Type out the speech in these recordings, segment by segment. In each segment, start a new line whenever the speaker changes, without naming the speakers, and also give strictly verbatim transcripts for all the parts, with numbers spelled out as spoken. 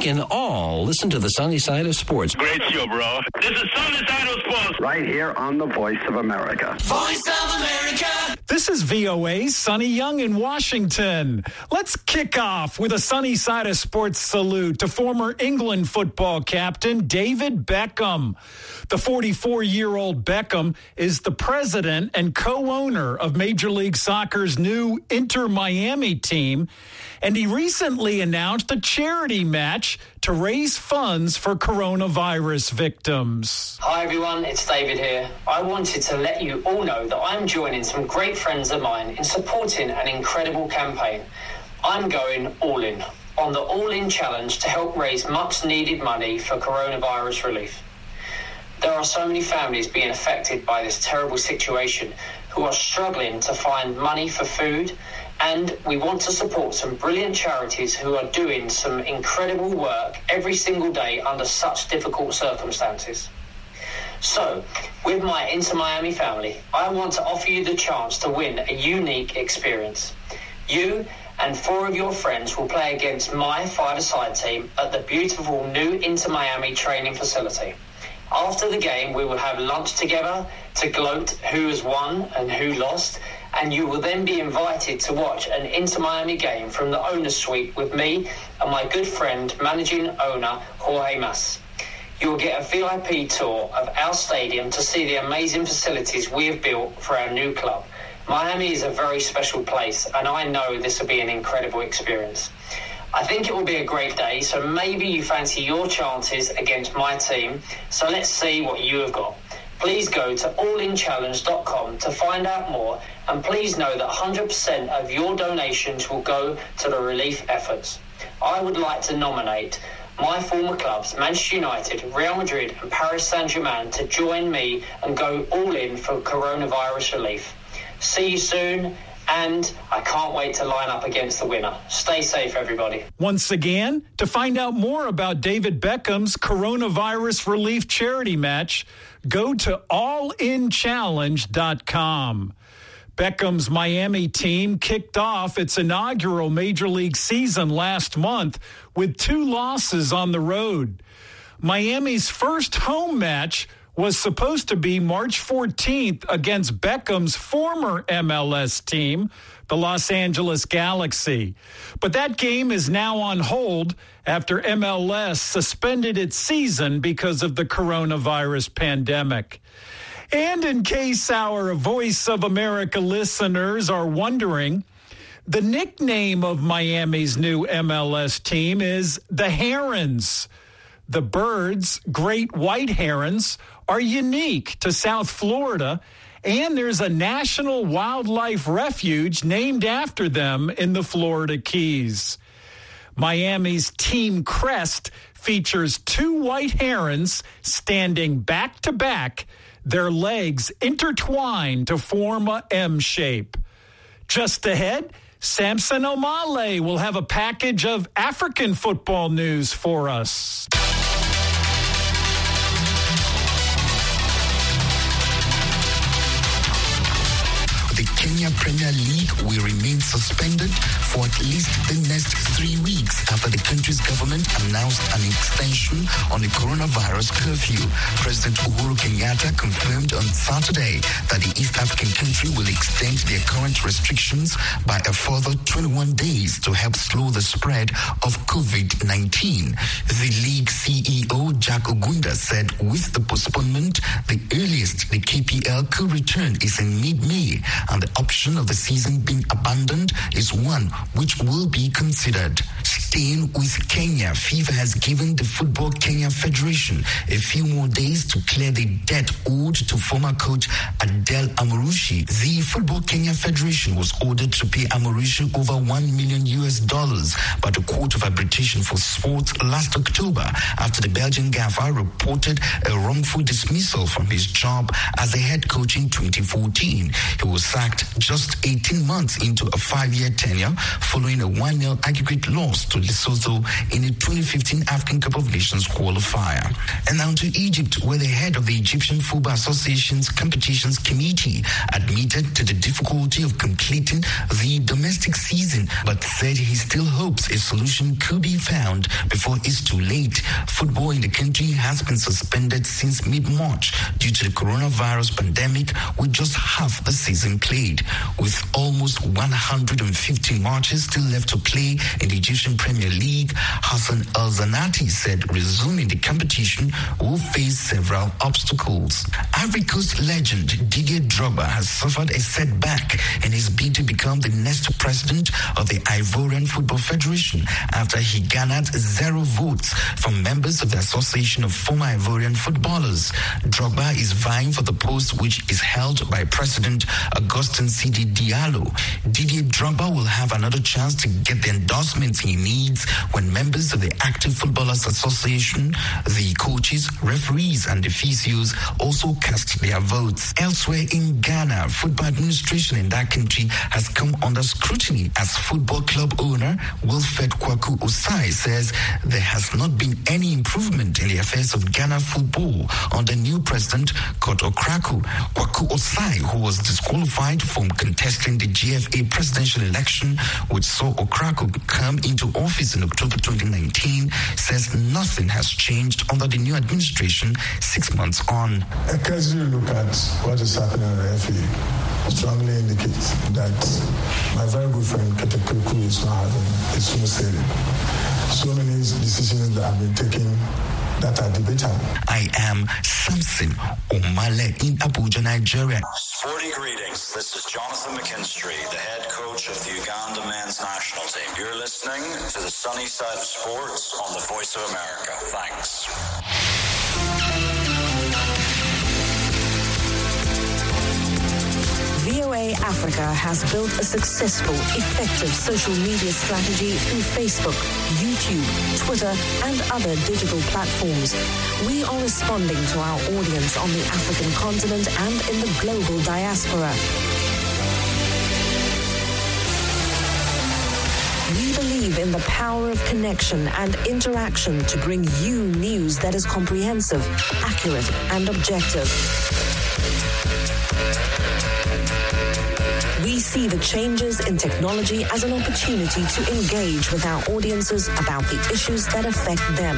in all listen to the sunny side of sports.
Great show, bro. This is Sunny Side of Sports.
Right here on the Voice of America.
Voice of America.
This is V O A's Sonny Young in Washington. Let's kick off with a Sunny Side of Sports salute to former England football captain David Beckham. The forty-four-year-old Beckham is the president and co-owner of Major League Soccer's new Inter Miami team, and he recently announced a charity match to raise funds for coronavirus victims.
Hi everyone, it's David here. I wanted to let you all know that I'm joining some great friends of mine in supporting an incredible campaign. I'm going all in on the All In Challenge to help raise much needed money for coronavirus relief. There are so many families being affected by this terrible situation who are struggling to find money for food, and we want to support some brilliant charities who are doing some incredible work every single day under such difficult circumstances. So, with my Inter Miami family, I want to offer you the chance to win a unique experience. You and four of your friends will play against my five-a-side team at the beautiful new Inter Miami training facility. After the game, we will have lunch together to gloat who has won and who lost, and you will then be invited to watch an Inter Miami game from the owner's suite with me and my good friend, managing owner Jorge Mas. You will get a V I P tour of our stadium to see the amazing facilities we have built for our new club. Miami is a very special place, and I know this will be an incredible experience. I think it will be a great day, so maybe you fancy your chances against my team. So let's see what you have got. Please go to all in challenge dot com to find out more, and please know that one hundred percent of your donations will go to the relief efforts. I would like to nominate my former clubs, Manchester United, Real Madrid and Paris Saint-Germain, to join me and go all in for coronavirus relief. See you soon. And I can't wait to line up against the winner. Stay safe, everybody.
Once again, to find out more about David Beckham's coronavirus relief charity match, go to all in challenge dot com. Beckham's Miami team kicked off its inaugural Major League season last month with two losses on the road. Miami's first home match was supposed to be March fourteenth against Beckham's former M L S team, the Los Angeles Galaxy. But that game is now on hold after M L S suspended its season because of the coronavirus pandemic. And in case our Voice of America listeners are wondering, the nickname of Miami's new M L S team is the Herons. The birds, great white herons, are unique to South Florida, and there's a national wildlife refuge named after them in the Florida Keys. Miami's team crest features two white herons standing back to back, their legs intertwined to form a M shape. Just ahead, Samson Omale will have a package of African football news for us.
The Kenya Premier League will remain suspended for at least the next three weeks after the country's government announced an extension on the coronavirus curfew. President Uhuru Kenyatta confirmed on Saturday that the East African country will extend their current restrictions by a further twenty-one days to help slow the spread of covid nineteen. The league C E O, Jack Ogunda, said with the postponement, the earliest the K P L could return is in mid-May, and the option of the season being abandoned is one which will be considered. Staying with Kenya, FIFA has given the Football Kenya Federation a few more days to clear the debt owed to former coach Adel Amorushi. The Football Kenya Federation was ordered to pay Amorushi over one million U S dollars by the Court of Arbitration for Sport last October after the Belgian gaffer reported a wrongful dismissal from his job as a head coach in twenty fourteen. He was sacked just eighteen months into a five-year tenure following a one nil aggregate loss lost to Lesotho in the twenty fifteen African Cup of Nations qualifier. And now to Egypt, where the head of the Egyptian Football Association's Competitions Committee admitted to the difficulty of completing the domestic season, but said he still hopes a solution could be found before it's too late. Football in the country has been suspended since mid-March due to the coronavirus pandemic, with just half the season played. With almost one hundred fifty matches still left to play in the Egyptian Premier League, Hassan El-Zanati said resuming the competition will face several obstacles. Ivory Coast legend Didier Drogba has suffered a setback in his bid to become the next president of the Ivorian Football Federation after he garnered zero votes from members of the Association of Former Ivorian Footballers. Drogba is vying for the post, which is held by President Augustin Sidi Diallo. Didier Drogba will have another chance to get the endorsements he needs when members of the Active Footballers Association, the coaches, referees, and the physios also cast their votes. Elsewhere in Ghana, football administration in that country has come under scrutiny as football club owner Wilfred Kwaku Osai says there has not been any improvement in the affairs of Ghana football under new president Kurt Okraku. Kwaku Osai, who was disqualified from contesting the G F A presidential election, which saw Okraku come into office in October twenty nineteen, says nothing has changed under the new administration six months on.
A casual look at what is happening in the F A strongly indicates that my very good friend Ketekeku is not having a smooth sailing. So many decisions that have been taken that are debatable.
I am Samson Omale in Abuja, Nigeria.
Sporty greetings. This is Jonathan McKinstry, the head coach of the Uganda men's national team. You're listening to the Sunny Side of Sports on the Voice of America. Thanks.
V O A Africa has built a successful, effective social media strategy through Facebook, YouTube, Twitter, and other digital platforms. We are responding to our audience on the African continent and in the global diaspora. We believe in the power of connection and interaction to bring you news that is comprehensive, accurate, and objective. We see the changes in technology as an opportunity to engage with our audiences about the issues that affect them.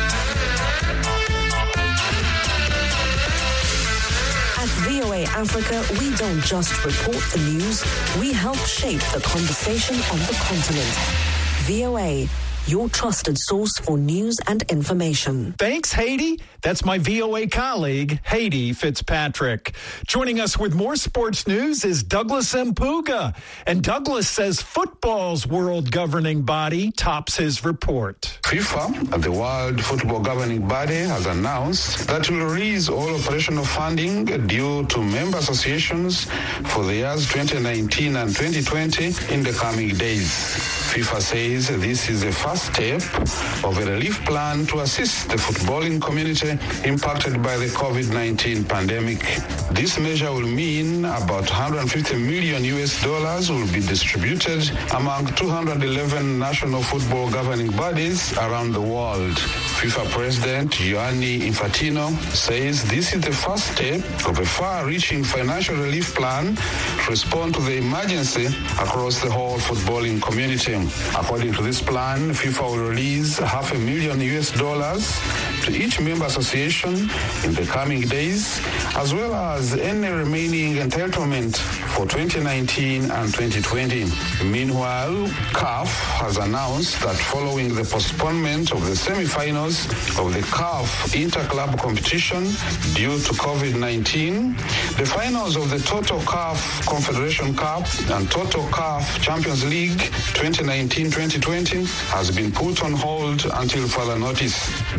At V O A Africa, we don't just report the news, we help shape the conversation on the continent. V O A, your trusted source for news and information.
Thanks, Haiti. That's my V O A colleague, Haiti Fitzpatrick. Joining us with more sports news is Douglas Mpuga. And Douglas says football's world governing body tops his report.
FIFA, the World Football Governing Body, has announced that it will raise all operational funding due to member associations for the years twenty nineteen and twenty twenty in the coming days. FIFA says this is the first step of a relief plan to assist the footballing community impacted by the COVID nineteen pandemic. This measure will mean about one hundred fifty million U S dollars will be distributed among two hundred eleven national football governing bodies around the world. FIFA President Gianni Infantino says this is the first step of a far-reaching financial relief plan to respond to the emergency across the whole footballing community. According to this plan, FIFA will release half a million U S dollars to each member association in the coming days, as well as any remaining entitlement for twenty nineteen and twenty twenty. Meanwhile, C A F has announced that following the postponement of the semi-finals of the C A F Interclub competition due to COVID nineteen, the finals of the Total C A F Confederation Cup and Total C A F Champions League twenty nineteen twenty twenty has been put on hold until further notice. The inaugural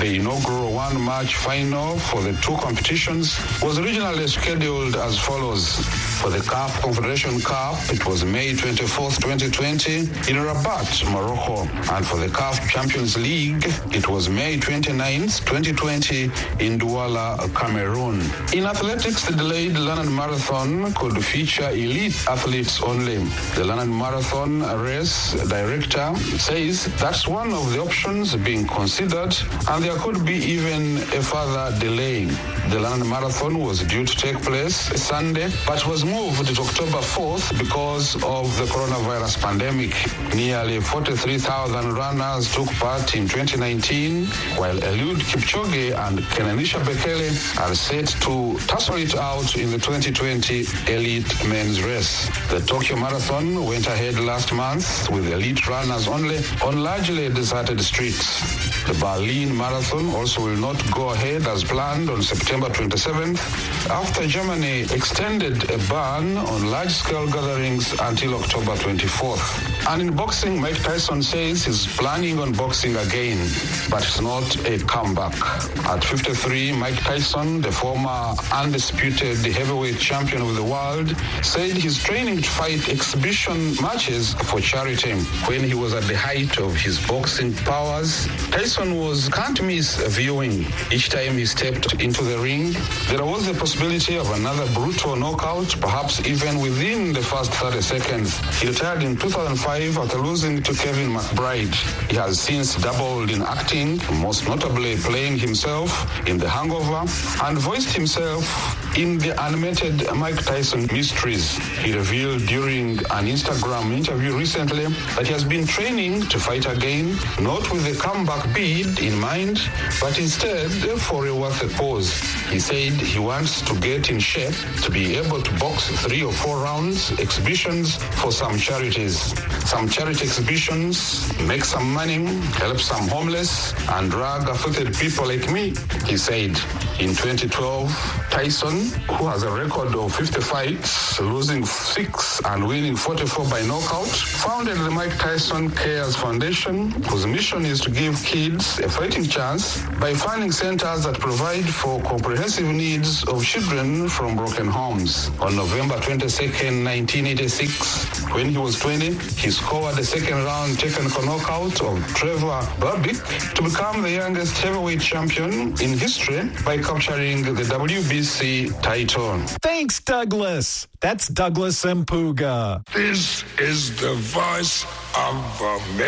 inaugural one-match final for the two competitions was originally scheduled as follows. For the C A F Confederation Cup, it was May twenty-fourth, twenty twenty in Rabat, Morocco. And for the C A F Champions League, it was May twenty-ninth, twenty twenty in Douala, Cameroon. In athletics, the delayed London Marathon could feature elite athletes only. The London Marathon race director says that's one of the options being considered, and there could be even a further delay. The London Marathon was due to take place Sunday, but was moved to October fourth because of the coronavirus pandemic. Nearly forty-three thousand runners took part in twenty nineteen, while Eliud Kipchoge and Kenanisha Bekele are set to tussle it out in the twenty twenty elite men's race. The Tokyo Marathon went ahead last month with elite runners only on largely deserted streets. The Berlin Marathon also will not go ahead as planned on September twenty-seventh after Germany extended a ban on large-scale gatherings until October twenty-fourth. And in boxing, Mike Tyson says he's planning on boxing again, but it's not a comeback. At fifty-three, Mike Tyson, the former undisputed heavyweight champion of the world, said he's training to fight exhibition matches for charity. When he was at the height of his boxing powers, Tyson was can't miss viewing. Each time he stepped into the ring, there was a possibility of another brutal knockout, perhaps even within the first thirty seconds. He retired in two thousand five after losing to Kevin McBride. He has since dabbled in acting, most notably playing himself in The Hangover, and voiced himself in the animated Mike Tyson Mysteries. He revealed during an Instagram interview recently that he has been training to fight again, not with a comeback bid in mind, but instead for a worth a pause. He said he wants to get in shape to be able to box three or four rounds, exhibitions for some charities. Some charity exhibitions, make some money, help some homeless, and drug-affected people like me, he said. In twenty twelve, Tyson, who has a record of fifty fights, losing six and winning forty-four by knockout, founded the Mike Tyson Cares Foundation, whose mission is to give kids a fighting chance by funding centers that provide for comprehensive needs of children from broken homes. On November twenty-second, nineteen eighty-six, when he was twenty, he scored a second-round technical knockout of Trevor Berbick to become the youngest heavyweight champion in history by capturing the W B C title.
Thanks, Douglas. That's Douglas Mpuga.
This is the voice of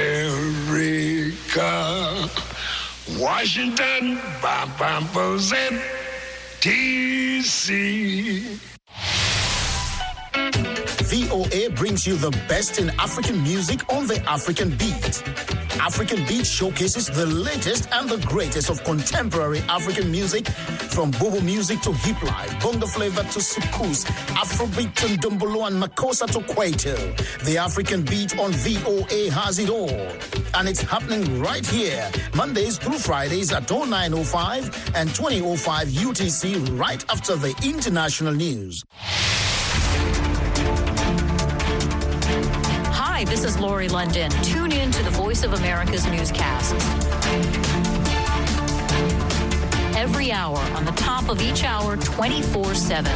America. Washington, D C
V O A brings you the best in African music on the African Beat. African Beat showcases the latest and the greatest of contemporary African music, from bobo music to hip life, bongo flavor to soukous, Afrobeat to ndombolo and makossa to kwaito. The African Beat on V O A has it all. And it's happening right here, Mondays through Fridays at oh nine oh five and twenty oh five U T C, right after the international news.
Hi, this is Lori London. Tune in to the Voice of America's newscast. Every hour, on the top of each hour, twenty-four seven.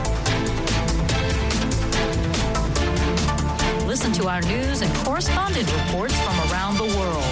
Listen to our news and correspondent reports from around the world.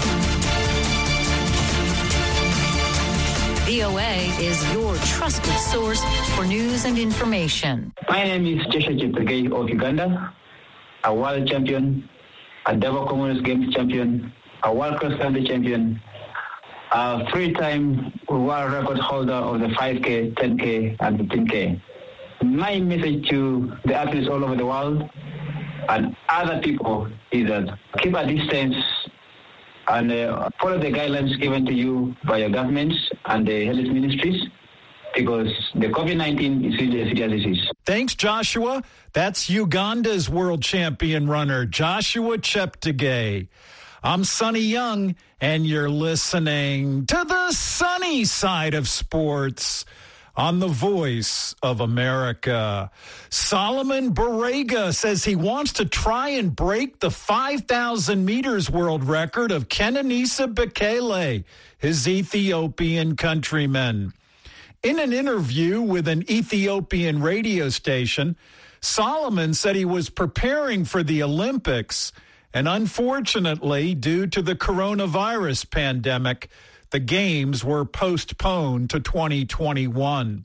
V O A is your trusted source for news and information.
My name is Joshua Cheptegei of Uganda, a world champion, a Davao Commonwealth Games champion, a world cross country champion, a three-time world record holder of the five K, ten K, and fifteen K. My message to the athletes all over the world and other people is that keep a distance and uh, follow the guidelines given to you by your governments and the health ministries, because the COVID nineteen is really a serious disease.
Thanks, Joshua. That's Uganda's world champion runner, Joshua Cheptegei. I'm Sonny Young, and you're listening to the sunny side of sports on the Voice of America. Solomon Barega says he wants to try and break the five thousand meters world record of Kenenisa Bekele, his Ethiopian countryman. In an interview with an Ethiopian radio station, Solomon said he was preparing for the Olympics, and unfortunately, due to the coronavirus pandemic, the games were postponed to twenty twenty-one.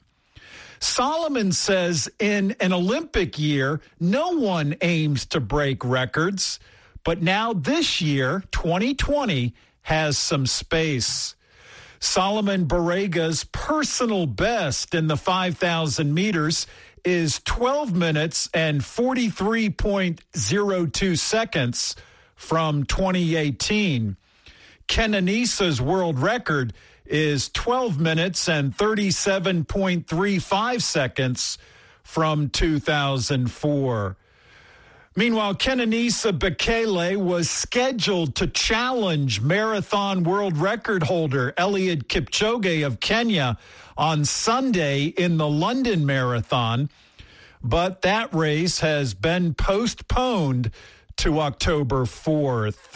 Solomon says in an Olympic year, no one aims to break records, but now this year, twenty twenty, has some space. Solomon Barega's personal best in the five thousand meters is twelve minutes and forty-three point oh two seconds from twenty eighteen. Kenenisa's world record is twelve minutes and thirty-seven point three five seconds from two thousand four. Meanwhile, Kenenisa Bekele was scheduled to challenge marathon world record holder Eliud Kipchoge of Kenya on Sunday in the London Marathon, but that race has been postponed to October fourth.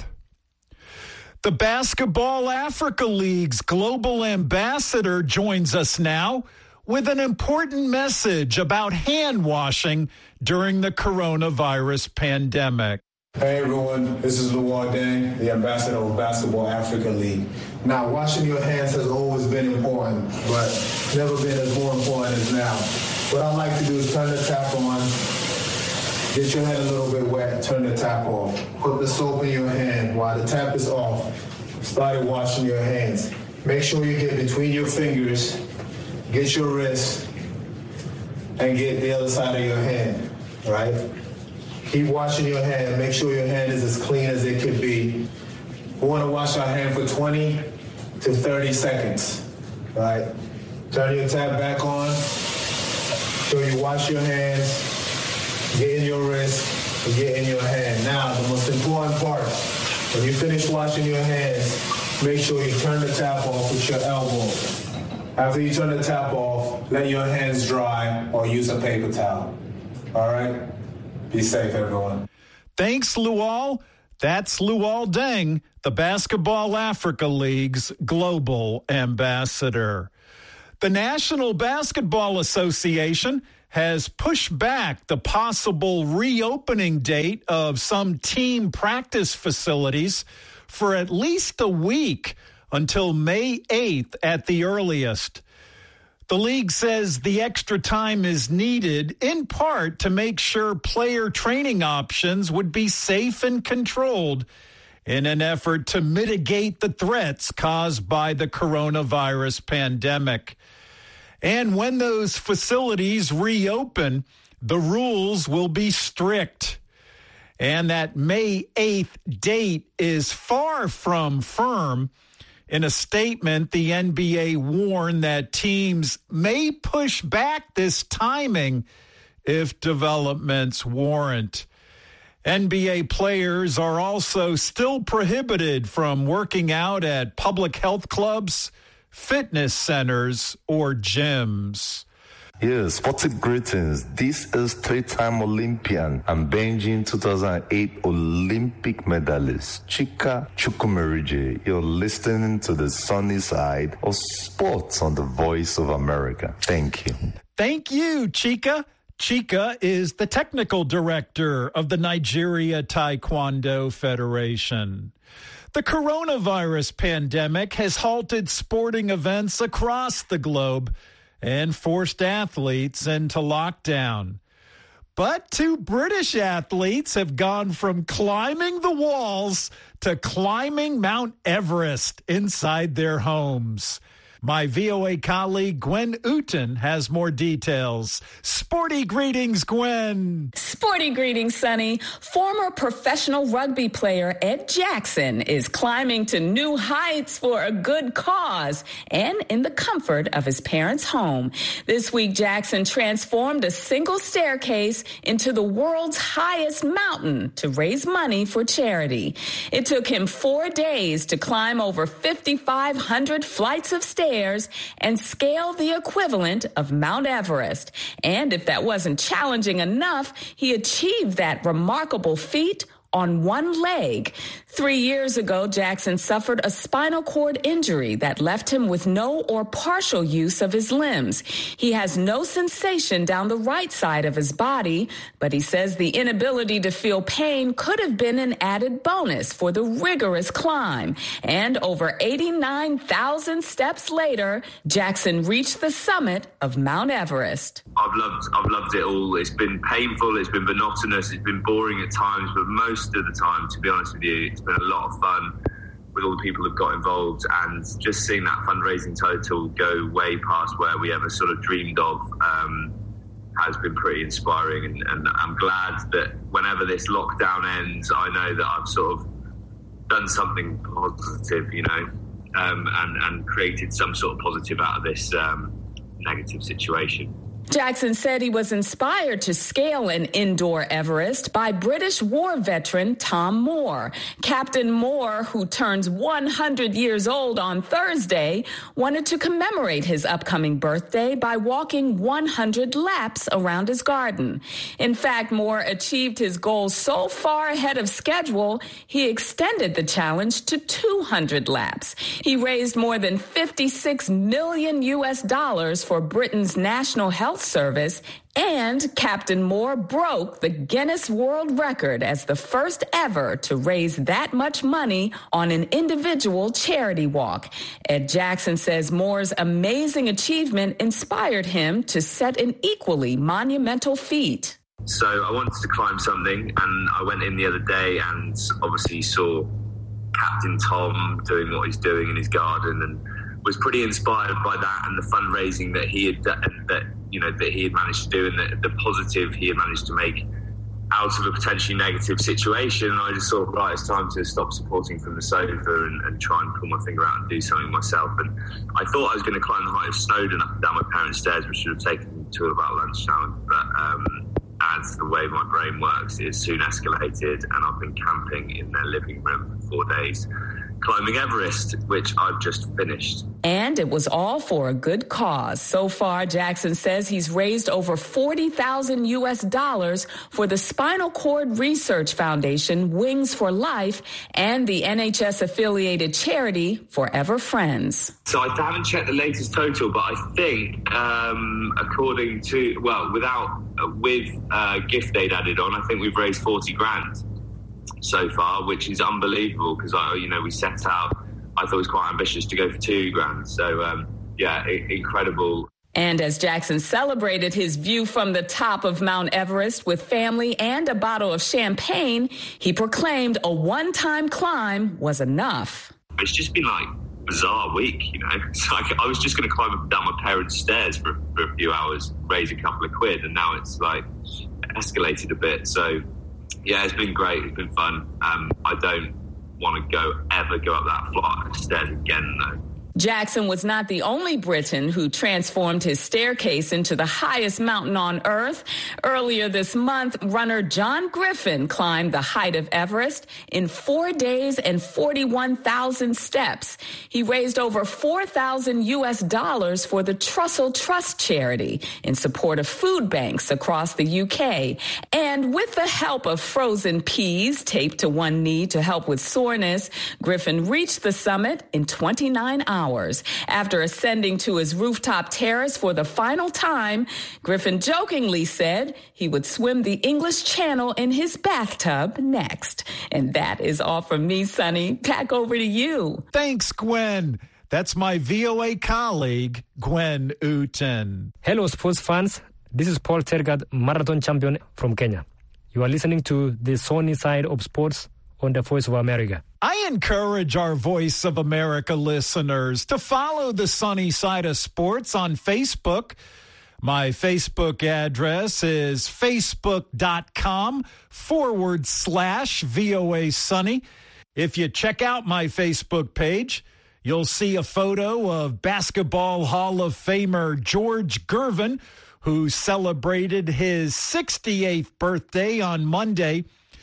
The Basketball Africa League's global ambassador joins us now with an important message about hand washing during the coronavirus pandemic.
Hey everyone, this is Luol Deng, the ambassador of Basketball Africa League. Now, washing your hands has always been important, but never been as more important as now. What I like to do is turn the tap on, get your hand a little bit wet, turn the tap off. Put the soap in your hand while the tap is off. Start washing your hands. Make sure you get between your fingers, get your wrist, and get the other side of your hand, right? Keep washing your hand. Make sure your hand is as clean as it could be. We want to wash our hand for twenty to thirty seconds, right? Turn your tap back on. So you wash your hands, get in your wrist, and get in your hand. Now, the most important part, when you finish washing your hands, make sure you turn the tap off with your elbow. After you turn the tap off, let your hands dry or use a paper towel. All right? Be safe, everyone.
Thanks, Luol. That's Luol Deng, the Basketball Africa League's global ambassador. The National Basketball Association has pushed back the possible reopening date of some team practice facilities for at least a week until May eighth at the earliest. The league says the extra time is needed in part to make sure player training options would be safe and controlled in an effort to mitigate the threats caused by the coronavirus pandemic. And when those facilities reopen, the rules will be strict. And that May eighth date is far from firm. In a statement, the N B A warned that teams may push back this timing if developments warrant. N B A players are also still prohibited from working out at public health clubs, fitness centers, or gyms.
Yes, sporting greetings. This is three-time Olympian and Beijing two thousand eight Olympic medalist Chika Chukwumerije. You're listening to the sunny side of sports on the Voice of America. Thank you.
Thank you, Chika. Chika is the technical director of the Nigeria Taekwondo Federation. The coronavirus pandemic has halted sporting events across the globe and forced athletes into lockdown. But two British athletes have gone from climbing the walls to climbing Mount Everest inside their homes. My V O A colleague Gwen Uten has more details. Sporty greetings, Gwen.
Sporty greetings, Sonny. Former professional rugby player Ed Jackson is climbing to new heights for a good cause and in the comfort of his parents' home. This week, Jackson transformed a single staircase into the world's highest mountain to raise money for charity. It took him four days to climb over fifty-five hundred flights of stairs stairs and scale the equivalent of Mount Everest. And if that wasn't challenging enough, he achieved that remarkable feat on one leg. Three years ago, Jackson suffered a spinal cord injury that left him with no or partial use of his limbs. He has no sensation down the right side of his body, but he says the inability to feel pain could have been an added bonus for the rigorous climb. And over eighty-nine thousand steps later, Jackson reached the summit of Mount Everest.
I've loved, I've loved it all. It's been painful, it's been monotonous, it's been boring at times, but most of the time, to be honest with you, it's been a lot of fun with all the people who've got involved, and just seeing that fundraising total go way past where we ever sort of dreamed of um, has been pretty inspiring. And, and I'm glad that whenever this lockdown ends, I know that I've sort of done something positive, you know, um, and, and created some sort of positive out of this um, negative situation.
Jackson said he was inspired to scale an indoor Everest by British war veteran Tom Moore. Captain Moore, who turns one hundred years old on Thursday, wanted to commemorate his upcoming birthday by walking one hundred laps around his garden. In fact, Moore achieved his goal so far ahead of schedule, he extended the challenge to two hundred laps. He raised more than fifty-six million U S dollars for Britain's National Health Service, and Captain Moore broke the Guinness World Record as the first ever to raise that much money on an individual charity walk. Ed Jackson says Moore's amazing achievement inspired him to set an equally monumental feat.
So I wanted to climb something, and I went in the other day and obviously saw Captain Tom doing what he's doing in his garden, and was pretty inspired by that and the fundraising that he had that you know that he had managed to do, and the, the positive he had managed to make out of a potentially negative situation. And I just thought, right, it's time to stop supporting from the sofa and, and try and pull my finger out and do something myself. And I thought I was going to climb the height of Snowdon up and down my parents' stairs, which should have taken me to about lunchtime. But um, as the way my brain works, it soon escalated, and I've been camping in their living room for four days. Climbing Everest, which I've just finished.
And it was all for a good cause. So far, Jackson says he's raised over forty thousand U S dollars for the Spinal Cord Research Foundation, Wings for Life, and the N H S-affiliated charity Forever Friends.
So I haven't checked the latest total, but I think, um, according to, well, without, uh, with uh, gift aid added on, I think we've raised forty grand. So far, which is unbelievable, because I, you know, we set out, I thought it was quite ambitious to go for two grand. So, um, yeah, I- incredible.
And as Jackson celebrated his view from the top of Mount Everest with family and a bottle of champagne, he proclaimed a one-time climb was enough.
It's just been like a bizarre week, you know. It's like I was just going to climb up and down my parents' stairs for, for a few hours, raise a couple of quid, and now it's like escalated a bit. So, yeah, it's been great. It's been fun. Um, I don't want to go ever go up that flight of stairs again, though.
Jackson was not the only Briton who transformed his staircase into the highest mountain on Earth. Earlier this month, runner John Griffin climbed the height of Everest in four days and forty-one thousand steps. He raised over four thousand U S dollars for the Trussell Trust charity in support of food banks across the U K. And with the help of frozen peas taped to one knee to help with soreness, Griffin reached the summit in twenty-nine hours. After ascending to his rooftop terrace for the final time, Griffin jokingly said he would swim the English Channel in his bathtub next. And that is all from me, Sonny. Back over to you.
Thanks, Gwen. That's my V O A colleague, Gwen Uten.
Hello, sports fans. This is Paul Tergat, marathon champion from Kenya. You are listening to the Sunny Side of Sports on the Voice of America.
I encourage our Voice of America listeners to follow the Sunny Side of Sports on Facebook. My Facebook address is facebook.com forward slash VOA Sunny. If you check out my Facebook page, you'll see a photo of Basketball Hall of Famer George Gervin, who celebrated his sixty-eighth birthday on Monday.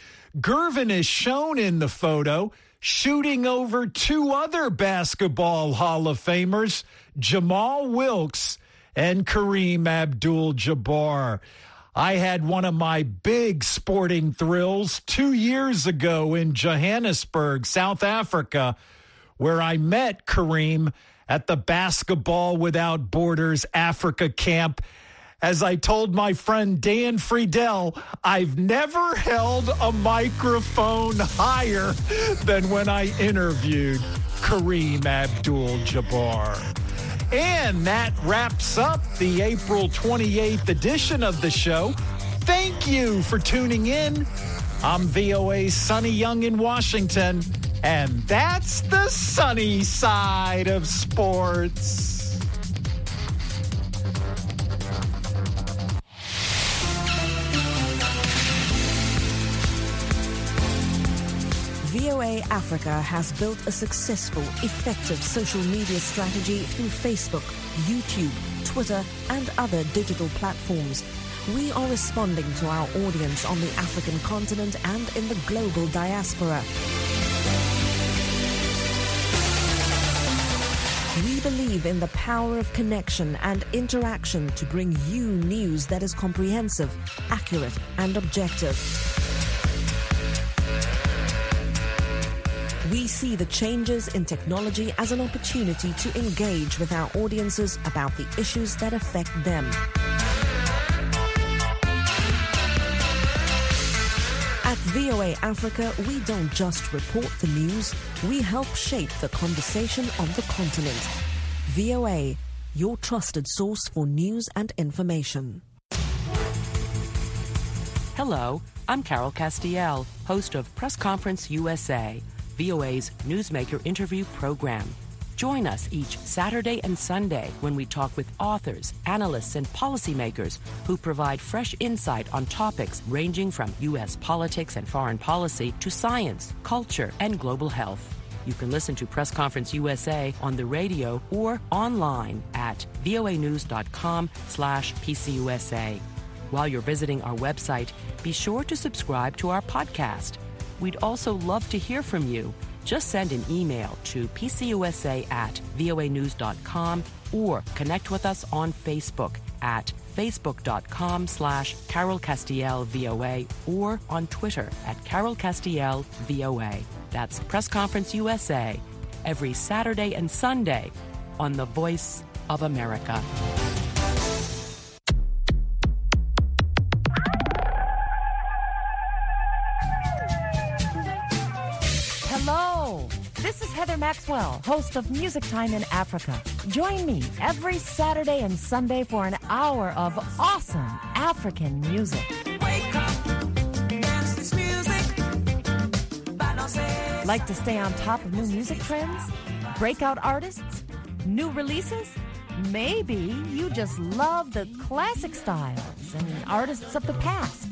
Gervin is shown in the photo shooting over two other Basketball Hall of Famers, Jamal Wilkes and Kareem Abdul-Jabbar. I had one of my big sporting thrills two years ago in Johannesburg, South Africa, where I met Kareem at the Basketball Without Borders Africa camp. As I told my friend Dan Friedel, I've never held a microphone higher than when I interviewed Kareem Abdul-Jabbar. And that wraps up the April twenty-eighth edition of the show. Thank you for tuning in. I'm V O A's Sonny Young in Washington, and that's the sunny side of sports.
V O A Africa has built a successful, effective social media strategy through Facebook, YouTube, Twitter, and other digital platforms. We are responding to our audience on the African continent and in the global diaspora. We believe in the power of connection and interaction to bring you news that is comprehensive, accurate, and objective. We see the changes in technology as an opportunity to engage with our audiences about the issues that affect them. At V O A Africa, we don't just report the news, we help shape the conversation on the continent. V O A, your trusted source for news and information.
Hello, I'm Carol Castiel, host of Press Conference U S A, V O A's Newsmaker interview program. Join us each Saturday and Sunday when we talk with authors, analysts, and policymakers who provide fresh insight on topics ranging from U S politics and foreign policy to science, culture, and global health. You can listen to Press Conference U S A on the radio or online at voanews.com slash PCUSA. While you're visiting our website, be sure to subscribe to our podcast. We'd also love to hear from you. Just send an email to pcusa at voanews dot com or connect with us on Facebook at facebook.com slash Carol Castiel VOA or on Twitter at Carol Castiel VOA. That's Press Conference U S A every Saturday and Sunday on the Voice of America.
Hello, this is Heather Maxwell, host of Music Time in Africa. Join me every Saturday and Sunday for an hour of awesome African music.
Wake up, dance this music.
Like to stay on top of new music trends? Breakout artists? New releases? Maybe you just love the classic styles and artists of the past.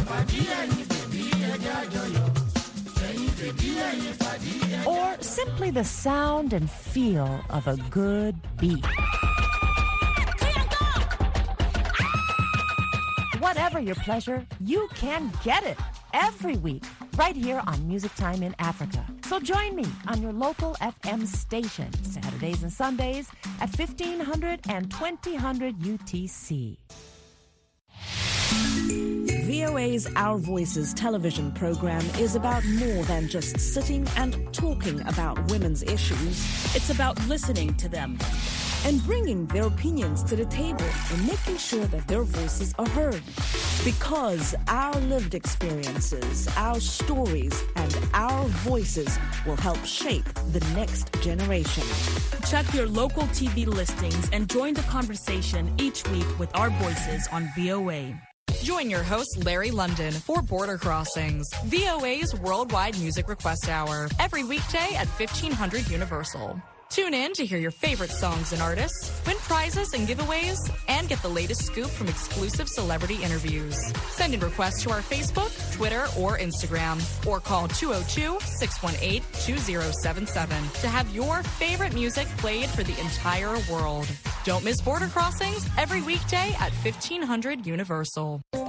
Or simply the sound and feel of a good beat. Whatever your pleasure, you can get it every week right here on Music Time in Africa. So join me on your local F M station, Saturdays and Sundays at fifteen hundred and twenty hundred U T C.
V O A's Our Voices television program is about more than just sitting and talking about women's issues.
It's about listening to them
and bringing their opinions to the table and making sure that their voices are heard. Because our lived experiences, our stories, and our voices will help shape the next generation.
Check your local T V listings and join the conversation each week with our voices on V O A.
Join your host, Larry London, for Border Crossings, V O A's Worldwide Music Request Hour, every weekday at fifteen hundred Universal. Tune in to hear your favorite songs and artists, win prizes and giveaways, and get the latest scoop from exclusive celebrity interviews. Send in requests to our Facebook, Twitter, or Instagram, or call two oh two, six one eight, two oh seven seven to have your favorite music played for the entire world. Don't miss Border Crossings every weekday at fifteen hundred Universal.